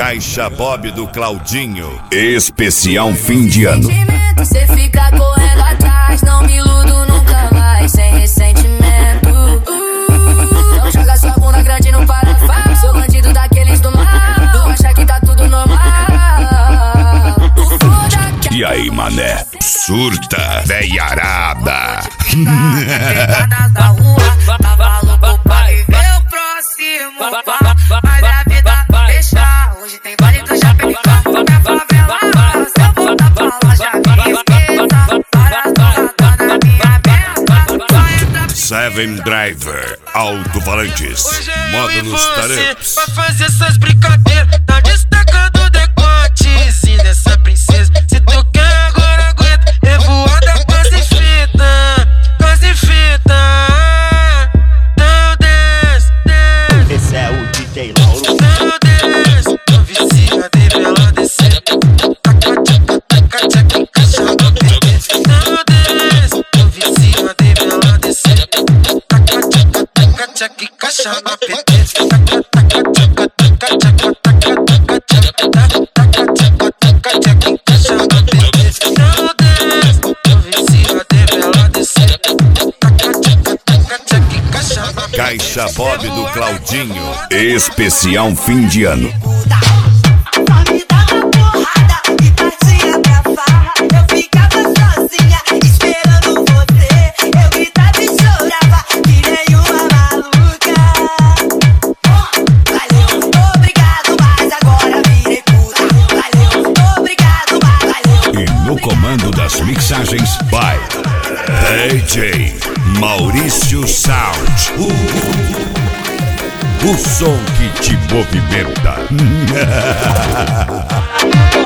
Caixa Bob do Claudinho, especial fim de ano. Cê fica correndo atrás, não me iludo nunca mais, sem ressentimento. Não joga sua bunda grande no parafuso, sou bandido daqueles do mal, não acha que tá tudo normal. E aí, mané? Surta, veiarada. Da rua, cavalo pro pai, vê o próximo. Mas a vida deixa, hoje tem baile do Chapéu. Na favela, se eu voltar pra lá, já me esqueça. Para toda na minha merda. Seven Driver, alto-falantes, modo nos tarepas. Pra fazer essas brincadeiras, tá destacando o decote dessa princesa. Se tu quer agora aguenta, revoada quase fita, quase fita. Então desce, desce. Esse é o DJ Lauro. Então desce, tô vizinha dele, ela descer. Taca, taca, taca, taca, encaixa no bebê. Então desce, tô vizinha dele, ela descer. Taca, taca, taca, taca, encaixa no bebê. Taca, taca, taca, taca, taca, taca, taca, taca, taca, taca, taca, encaixa no bebê. Então desce, tô vizinha dele, ela descer. Taca, taca, taca, taca, encaixa no bebê. Caixa Bob do Claudinho, especial fim de ano. Só me dava porrada e partia pra farra. Eu ficava sozinha esperando você. Eu gritava e chorava que nem uma maluca. Valeu, obrigado, mas agora virei puta. Valeu, obrigado, mas valeu. E no comando das mixagens, by DJ Maurício Sound. O som que te movimenta.